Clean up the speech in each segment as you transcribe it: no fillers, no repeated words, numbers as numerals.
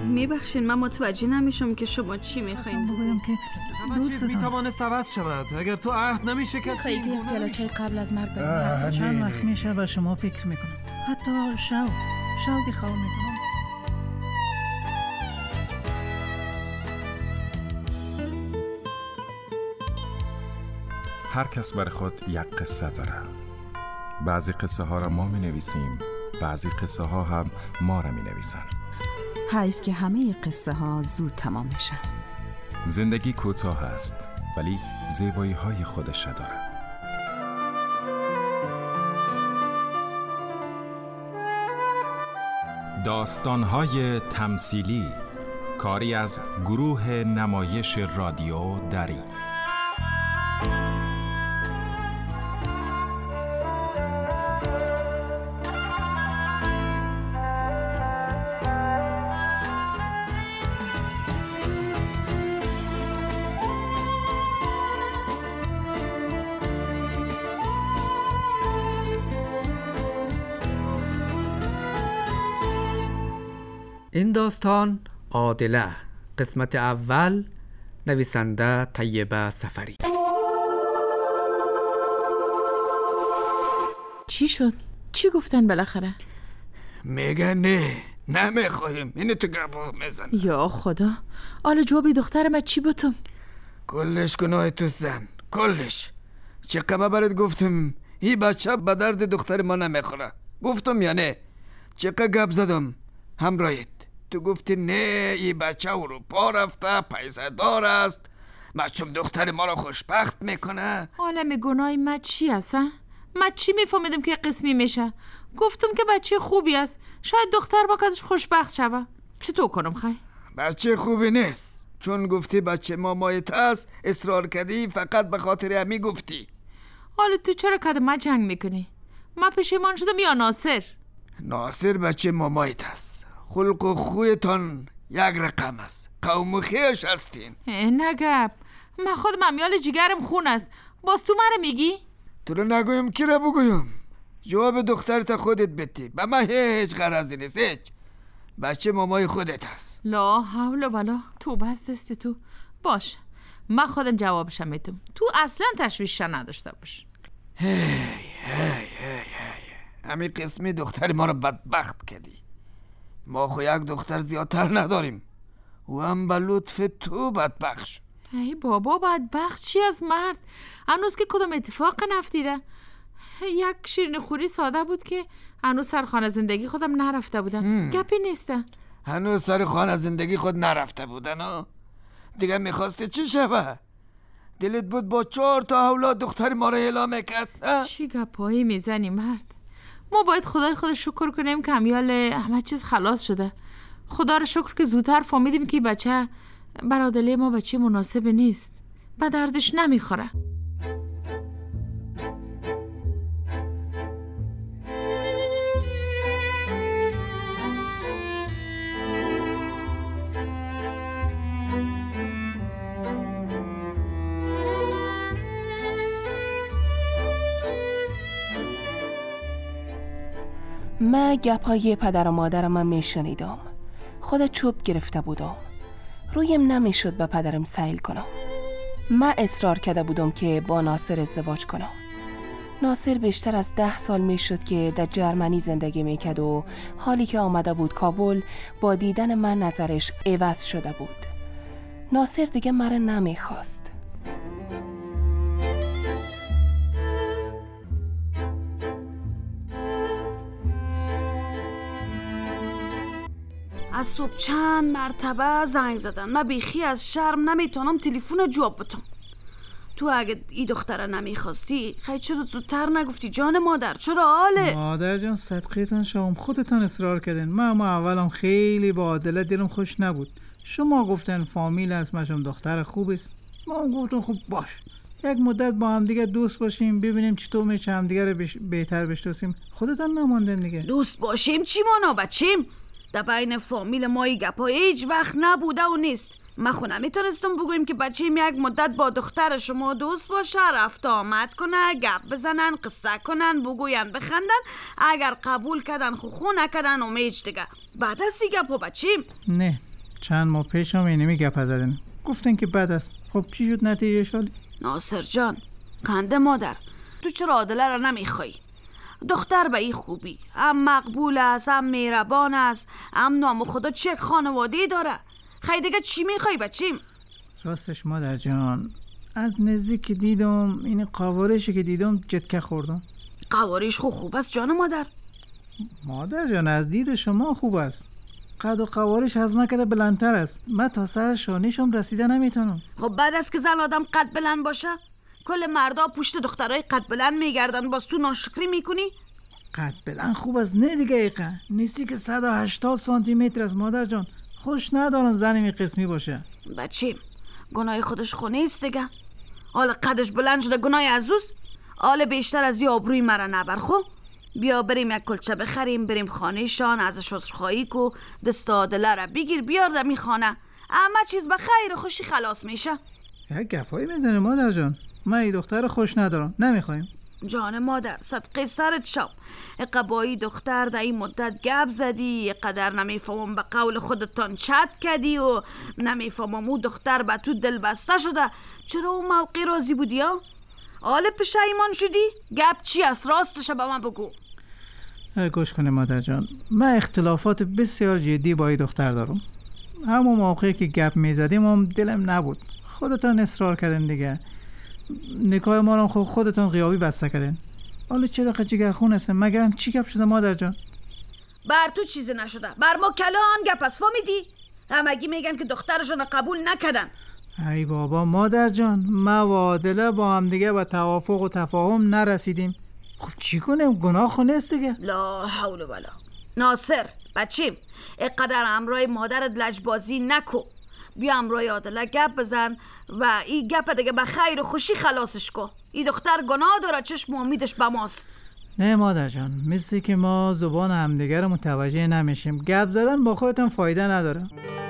میبخشین من متوجه نمیشم که شما چی میخواین بگویم که دوستتان میتوانه عوض شود اگر تو عهد نمیشه کسی خیلی پیالا چای قبل از مرگ بریم. چند وقت میشه و شما فکر میکنم حتی شو که خواه میکنم. هر کس برای خود یک قصه داره. بعضی قصه ها را ما می نویسیم، بعضی قصه ها هم ما را می نویسن. حیف که همه قصه ها زود تمام میشن. زندگی کوتاه است ولی زیبایی های خودش داره. داستان های تمثیلی، کاری از گروه نمایش رادیو دری. این داستان عادله، قسمت اول، نویسنده طیبه سفری. چی شد؟ چی گفتن بالاخره؟ میگن نه نمیخوایم، اینو تو گباه میزن. یا خدا، حالا جوابی دخترم چی بودم؟ کلش گناه تو زن، کلش. چه قبه برات گفتم این بچه به درد دختر ما نمیخوره، گفتم یا نه؟ چقدر گپ زدم همراهیت، تو گفتی نه این بچه اروپا رفته، پیسه دار است، بچم دختر ما رو خوشبخت میکنه. عالم گناه من چی هست؟ من چی میفهمیدم که قسمی میشه؟ گفتم که بچه خوبی است، شاید دختر با کدش خوشبخت شوه. چطور کنم خیلی؟ بچه خوبی نیست، چون گفتی بچه مامایت هست اصرار کردی، فقط به خاطر همی گفتی. حالا تو چرا کده من جنگ میکنی؟ من پشیمان شدم یا ناصر؟ ناصر بچه مامایت هست، خلق و خویتان یک رقم است، قوم و خیش هستین. نگب، من خودم امیال جگرم خون است، باز تو مرا میگی؟ تو رو نگویم کی را بگویم؟ جواب دخترت خودت بدی، به من هیچ غرضی نیست، هیچ. بچه مامای خودت هست. لا حول ولا تو بس دست تو. باش من خودم جوابشم میدم، تو اصلا تشویش نداشته باش. همین قسمی دختر ما رو بدبخت کردی. ما خو یک دختر زیادتر نداریم و هم به لطف تو بدبخت شد. ای بابا بدبخت چی از مرد؟ هنوز که کدام اتفاق نفتیده. یک شیرین خوری ساده بود که هنوز سر خانه زندگی خودم نرفته بودم. گپی نیسته. هنوز سر خانه زندگی خود نرفته بودن ها؟ دیگه میخواستی چی شوه؟ دلت بود با 4 تا اولاد دختر ما رو اعلام میکرد؟ چی گپایی میزنی مرد؟ ما باید خدای خود شکر کنیم که امیال همه چیز خلاص شده. خدا رو شکر که زودتر فهمیدیم که بچه برادله ما بچه مناسب نیست، به دردش نمیخوره. من گپای پدر و مادرم میشنیدم. خود چوب گرفته بودم، رویم نمیشد به پدرم سیل کنم. من اصرار کرده بودم که با ناصر ازدواج کنم. ناصر بیشتر از 10 سال میشد که در جرمنی زندگی میکرد و حالی که آمده بود کابل با دیدن من نظرش عوض شده بود. ناصر دیگه مرا نمیخواست. از صبح چند مرتبه زنگ زدن، من بیخی از شرم نمیتونم تلفن جواب بدم. تو اگه این دختره نمیخواستی خیلی چرا زودتر نگفتی جان مادر؟ چرا حاله؟ مادر جان صدقیتان شما خودتان اصرار کردین. ما اولم خیلی با عادله دلم خوش نبود. شما گفتن فامیل است، ماشم دختر خوب است. ما هم گفتم خب باش یک مدت با هم دیگه دوست باشیم، ببینیم چطور میشه هم دیگه رو بهتر بشناسیم. خودتان نماندن دیگه. دوست باشیم چی مانا بچیم؟ در بین فامیل ما ای گپا هیچ وقت نبوده و نیست. ما خو نمیتونستم بگویم که بچه‌م یک مدت با دختر شما دوست باشه، رفت آمد کنه، گپ بزنن، قصه کنن، بگوین، بخندن. اگر قبول کردن خو نکردن و میج دیگه. بعد از سی گپا بچه‌م. نه چند ماه پیش هم اینمی گپ زدن، گفتن که بد است. خب چی شد نتیجه شالی؟ ناصر جان، خنده مادر، تو چرا عادله را نمیخوای؟ دختر به این خوبی، هم مقبول است، هم مهربان است، هم نام خدا چه خانواده‌ای داره. خیلی دیگه چی میخوای بچیم؟ راستش مادر جان، از نزدیک دیدم، این قوارشی که دیدم جتکه خوردم. قوارش خوب است جان مادر؟ مادر جان از دید شما خوب است. قد و قوارش از من کده بلندتر است. من تا سر شانیشم رسیده نمیتونم. خب بعد از که زن آدم قد بلند باشه، کل مردا پشت دخترای قد بلند میگردن، باز تو ناشکری میکنی؟ قد بلند خوب است نه دیگه ایقا. نیستی که 180 سانتی متر است مادر جان. خوش ندارم زنی می قسمی باشه. بچیم گناه خودش خونه است دیگه. حالا قدش بلند شده گناه از اوست. حالا بیشتر از یه آبروی مرا نبر. خب بیا بریم یک کلچه بخریم، بریم خانه شان، ازش عذرخواهی کو، دست عادله را بگیر بیار دمی خانه. همه چیز به خیر خوشی خلاص میشه. یک گپایی میزنه مادر جان. من این دختر خوش ندارم، نمیخوایم. جان مادر صدقه سرت شم. قبایی دختر در این مدت گپ زدی، قدر نمیفهمم به قول خودتان چت کردی و نمیفهمم او دختر به تو دل بسته شده. چرا اون موقع راضی بودی ها؟ حالا پشیمان شدی؟ گپ چی است؟ راستش به من بگو. گوش کنه مادر جان، من اختلافات بسیار جدی با این دختر دارم. همون موقعی که گپ میزدیم هم دلم نبود. خودتان اصرار کردن دیگه. نکاح ما رو خودتان غیابی بسته کردن. حالا چرا جگر خون هستن؟ مگرم چی گپ شده مادر جان؟ بر تو چیزی نشده، بر ما کلان گپ است. فهمیدی؟ همگی میگن که دخترشون قبول نکردن. ای بابا مادر جان، ما و عادله با هم دیگه به توافق و تفاهم نرسیدیم. خب چی کنیم؟ گناه خونه است دیگه. لا حول ولا. ناصر بچیم، اقدر امرای مادرت لجبازی نکو. بیا امرای عادله گپ بزن و این گپ دیگه به خیر و خوشی خلاصش کو. این دختر گناه داره، چشم امیدش به ماست. نه مادر جان، مثل که ما زبان همدیگه رو متوجه نمیشیم. گپ زدن با خودتون فایده نداره.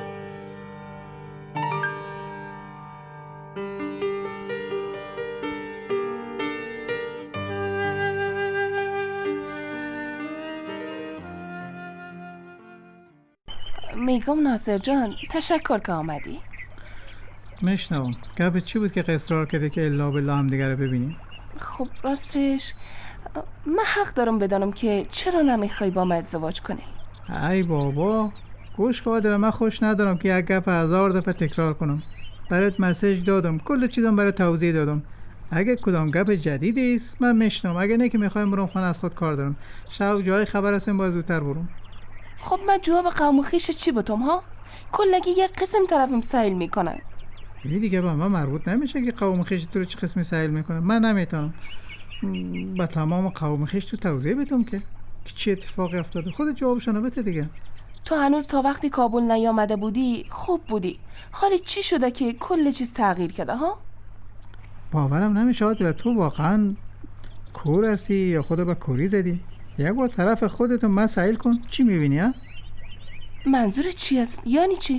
میگم ناصر جان تشکر که آمدی. میشنوم. گپ چی بود که اصرار کرده که الا بالله هم دیگه رو ببینیم؟ خب راستش من حق دارم بدانم که چرا نمیخوای با من ازدواج کنی. ای بابا گوش قادر، من خوش ندارم که یک گپ 1000 دفعه تکرار کنم. برات مسیج دادم، کل چیزم برات توضیح دادم. اگه کدام گپ جدیدی است من میشنم، اگه نه که میخوایم برم خانه از خود کار دارم. شب جای خبر هستم باید زودتر برم. خب من جواب قوم خویش چی بتم ها؟ کلگی یک قسم طرفم سیل میکنن. این دیگه با من مربوط نمیشه که قوم خویش تو رو چه قسمی سیل میکنه. من نمیتونم با تمام قوم خویش تو توضیح بدم که چی اتفاقی افتاده. خود جوابشونو بده دیگه. تو هنوز تا وقتی کابل نیامده بودی خوب بودی، حالا چی شده که کل چیز تغییر کرده ها؟ باورم نمیشه عادل، تو واقعا کور هستی یا خودت با کوری زدی؟ یک بار طرف خودتو مسائل کن، چی میبینی ها؟ منظور چی است؟ یعنی چی؟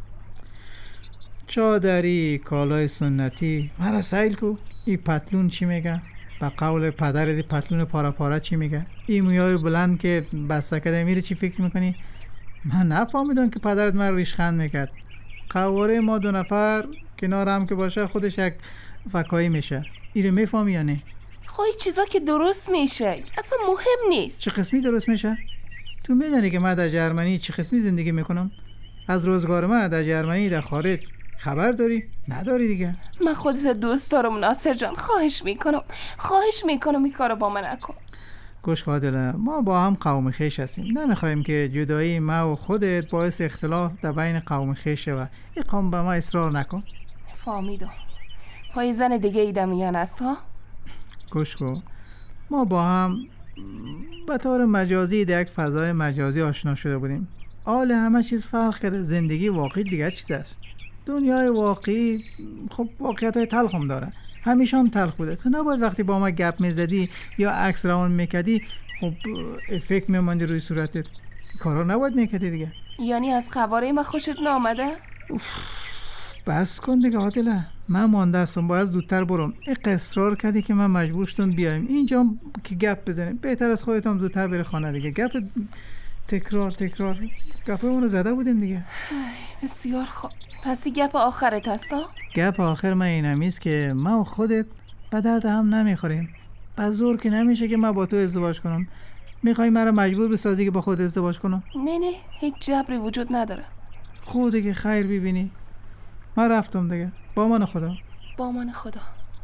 چادری، کالای سنتی، مرا سایل کو. این پتلون چی میگه؟ با قول پدرت پتلون پارا پارا چی میگه؟ این مویای بلند که بسته کده میره چی فکر میکنی؟ من نفهمیدم که پدرت من ریشخند میکرد. قواره ما 2 نفر کنار هم که باشه خودش یک فکایی میشه. اینو میفهمی یا نه؟ خواهی چیزا که درست میشه اصلا مهم نیست. چه قسمی درست میشه؟ تو میدونی که من در جرمنی چه قسمی زندگی میکنم؟ از روزگار من در جرمنی در خارج خبر داری؟ نداری دیگه. من خودت دوست دارم ناصر جان، خواهش میکنم این کارو با من نکن. گوش قادله، ما با هم قوم خویش هستیم. نمیخوایم که جدایی ما و خودت باعث اختلاف در بین قوم خویش شه و این قوم به ما اصرار نکن. فهمیدم. پای زن دیگه ایدمیان است ها؟ گوش کن، ما با هم به طور مجازی در یک فضای مجازی آشنا شده بودیم. حال همه چیز فرق کرده. زندگی واقعی دیگه چیز است. دنیای واقعی خب واقعیت‌های تلخ هم داره. همیشه هم تلخ بوده. تو نباید وقتی با ما گپ میزدی یا عکس روان میکردی خب افکت میموندی روی صورتت. کارا نباید میکردی دیگه. یعنی از قواره ما خوشت نامده؟ بس کن دیگه عادله، من مانده هستم، باید زودتر برم. اصرار کردی که من مجبور شدم بیایم اینجا که گپ بزنیم. بهتر از خودت هم زودتر بری خانه دیگه. گپ تکرار گپمون رو زده بودیم دیگه. بسیار خوب. پس این گپ آخرت هستا؟ گپ آخر من اینمیست که ما و خودت به درد هم نمیخوریم. به زور که نمیشه که من با تو ازدواج کنم. میخوای مرا مجبور بسازی که با خود ازدواج کنم؟ نه هیچ جبری وجود نداره. خود که خیر ببینی. من رفتم دیگه. با امان خدا. با امان خدا.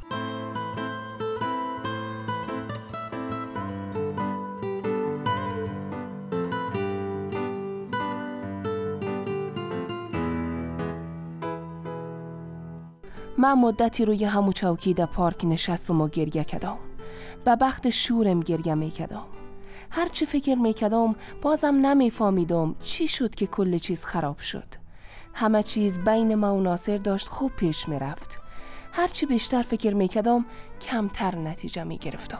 من مدتی روی همو چوکی در پارک نشستم و گریه کردم. به بخت شورم گریه میکردم. هرچی فکر میکردم بازم نمیفهمیدم چی شد که کل چیز خراب شد. همه چیز بین ما و ناصر داشت خوب پیش میرفت. هرچی بیشتر فکر میکردم کمتر نتیجه میگرفتم.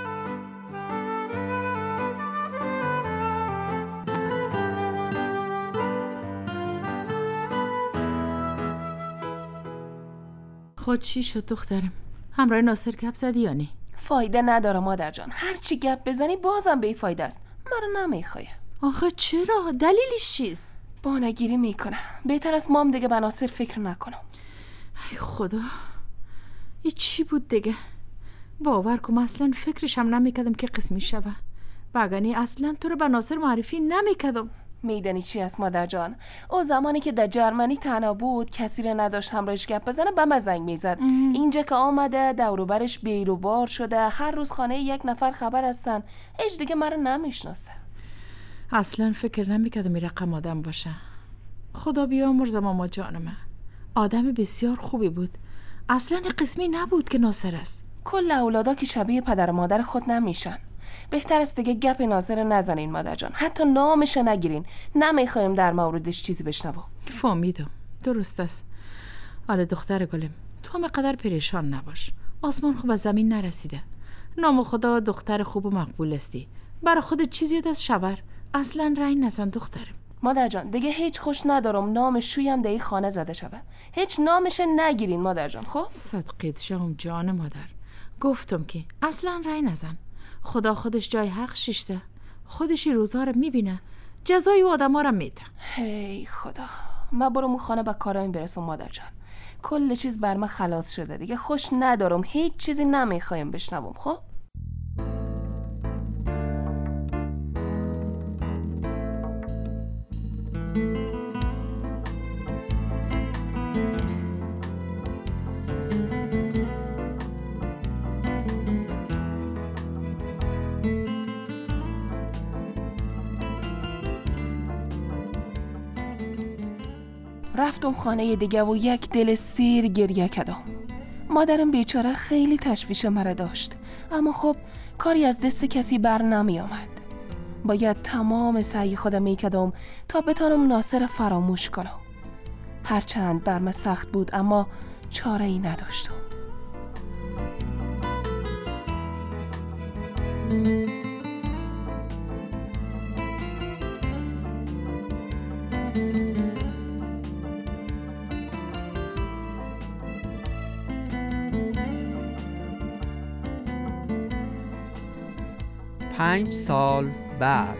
خود چی شد دخترم؟ همراه ناصر گپ زدی یا نه؟ فایده نداره مادر جان. هرچی گپ بزنی بازم بی فایده است. مرا نمیخواه. آخه چرا؟ دلیلش چیست؟ بانگیری میکنه. بهتر است مام دیگه به ناصر فکر نکنم. ای خدا، این چی بود دیگه؟ باور کن اصلا فکرش هم نمیکردم که قسمی شوه. بگنی اصلا تو رو به ناصر معرفی نمیکردم. میدانی چی است مادر جان؟ او زمانی که در جرمنی تنها بود، کسی را نداشت همراهش گپ بزنه، به من زنگ میزد. اینجا که آمده دور و برش بیر و بار شده، هر روز خانه یک نفر خبر هستن، هیچ دیگه مرا نمیشناسه. اصلا فکر نمیکردم این رقم آدم باشه. خدا بیامرز ماما جانم، آدم بسیار خوبی بود. اصلا قسمی نبود که ناصر است. کل اولادا که شبیه پدر و مادر خود نمیشن. بهتر است دیگه گپ ناصر نزنین مادر جان. حتی نامش نگیرین. نمیخوایم در موردش چیزی بشنوم. فهمیدم. درست است. آره دختر گلم، تو هم قدر پریشان نباش. آسمان خوب از زمین نرسیده. نام خدا دختر خوب و مقبول استی. برای خودت چیزی از شبر اصلا رنگ نزن دخترم. مادر جان دیگه هیچ خوش ندارم نام شویم در این خانه زده شده. هیچ نامش نگیرین مادر جان. خب صدقت شم جان مادر. گفتم که اصلا رنگ نزن. خدا خودش جای حق شیشته. خودشی روزها رو میبینه، جزای و آدم ها رو میده. هی خدا، من برم خانه با کارایم برسم مادر جان. کل چیز بر من خلاص شده دیگه. خوش ندارم، هیچ چیزی نمیخوایم بشنوم. خب 'رفتم خانه دیگه و یک دل سیر گریه کردم. مادرم بیچاره خیلی تشویش مرا داشت، اما خب کاری از دست کسی بر نمی آمد. باید تمام سعی خودم میکردم تا بتانم ناصر فراموش کنم. هرچند بر من سخت بود اما چاره ای نداشتم. پنج سال بعد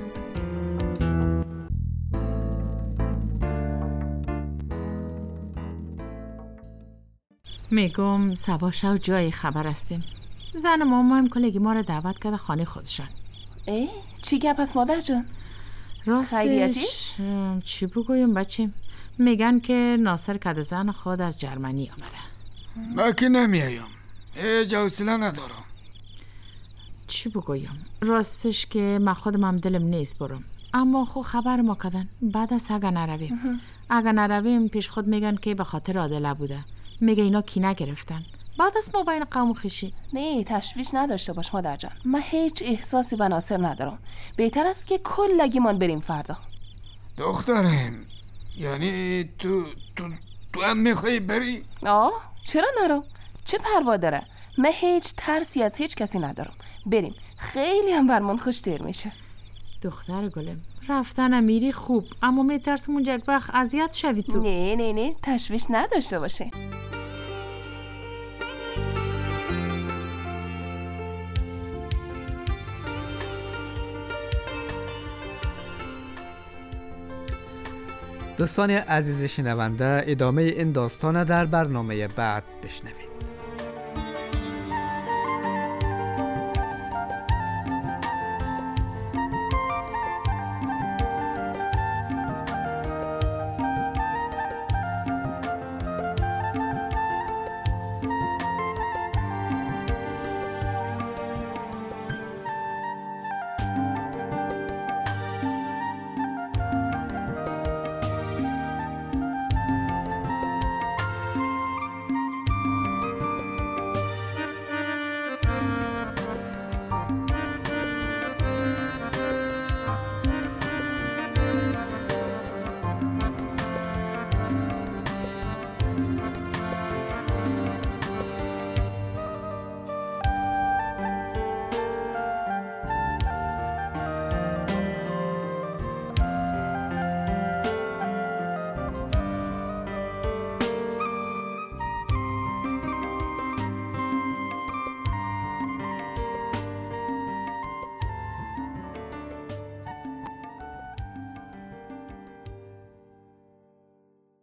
میگم صبا شو جای خبر هستیم. زن ماما هم کلگی ما رو دعوت کرده خانه خودشان. چی گپ است مادر جان؟ راستش چی بگویم بچیم؟ میگن که ناصر کد زن خود از جرمنی آمده. من که نمیایم، هیچ حوصله ندارم. چی بگویم؟ راستش که من خودم هم دلم نیست برم، اما خب خبر ما کردن بعد از اگه نرویم پیش خود میگن که به خاطر عادله بوده. میگه اینا کینه گرفتن بعد از ما بین قوم و خویشی. نه تشویش نداشته باش مادر جان، من هیچ احساسی به ناصر ندارم. بهتر است که کلگیمان بریم فردا. دخترم یعنی تو هم میخوایی بری؟ چرا نرم؟ چه پروا داره؟ من هیچ ترسی از هیچ کسی ندارم. بریم، خیلی هم برمون خوش تیر میشه. دختر گلم رفتن میری خوب، اما میترسم اونجا یک وقت اذیت شوی تو. نه تشویش نداشته باشه. دوستان عزیز شنونده، ادامه این داستان در برنامه بعد بشنوید.